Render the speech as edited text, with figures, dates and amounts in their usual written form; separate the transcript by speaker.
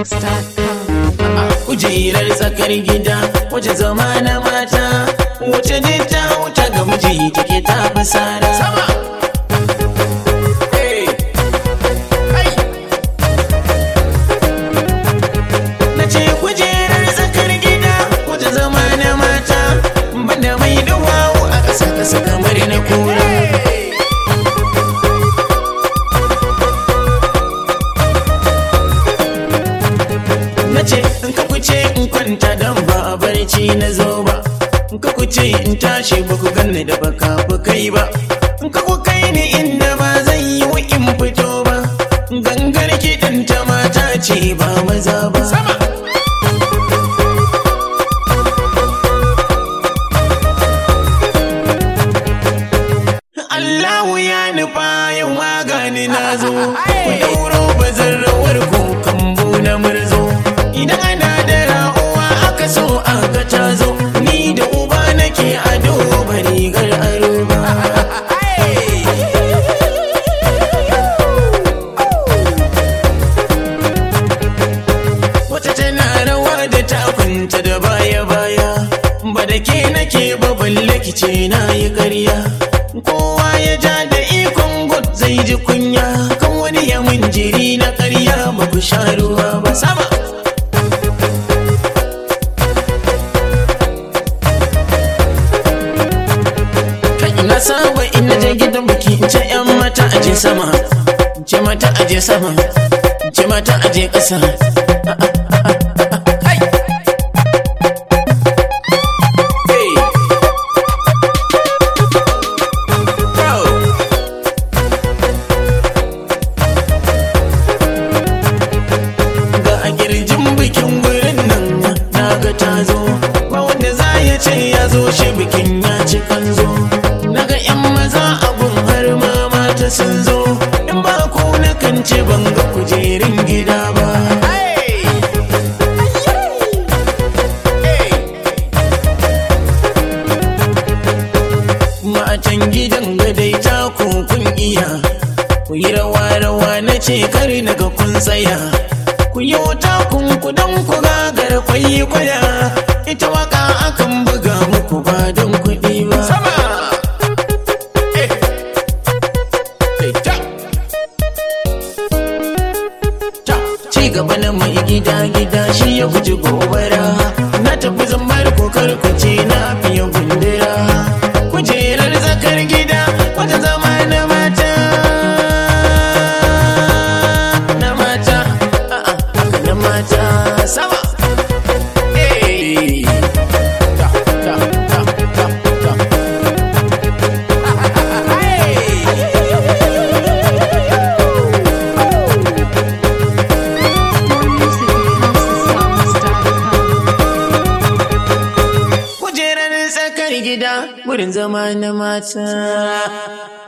Speaker 1: housesongs.com.
Speaker 2: Kujerar tsakar gida wace zama na mata wace ta wuta ga miji take ta fasara sama. Nace kujerar tsakar gida wace zama na mata banda mai duwawu a ƙasa ƙasa kamar na kura. Nace in ka kuce in kwanta dan ba a barci na zo ba, in ka kuce in tashi ba ku ganni da baka ku kai ba, in ka ku kai ni inda ba zan yi wa in fito ba, gangar kiɗan ta mata ce ba maza ba sama. Allahu ya nufa yau magani na zo, ku dauro bazan rawar ku kambu na murzo. Idan ana da ra'uwa aka so aka tazo, ni da uba nake ado ba rigar aro ba. Wata tana rawa da takunta da baya-baya, ba da ke nake ba balle kice na yi ƙarya. Kowa ya ja da ikon god zai ji kunya, kan wani ya mun jiri na ƙarya ba ku sha ruwa ba sama. Na saba in na je gidan biki in ce yan mata aje sama, in ce mata aje sama, in ce mata aje ƙasa. Ga a girjin bikin wurin nan na ga ta zo, ba wanda za ya ce ya zo shi bikin ya ci kanzo. Naga yan maza abun har ma mata sun zo, in ba ku na kan ce ban ga kujerin gida ba. Matan gidan gadai ta kun iya, ku yi rawa-rawa na ce kar naga kun tsaya, ku yi wuta kun don ku gagara kwaya, ita waka akan buga muku ba don kuɗi ba. Ci gaba na mai gida shi ya guji gobara, na tafi zambar kokar kuce na fiye gundura. Kujerar zakar gida wata zama na mata, na mata, haka na mata sama.
Speaker 1: More music at housesongs.com.
Speaker 2: Kujerar tsakar gida wurin zama na mata.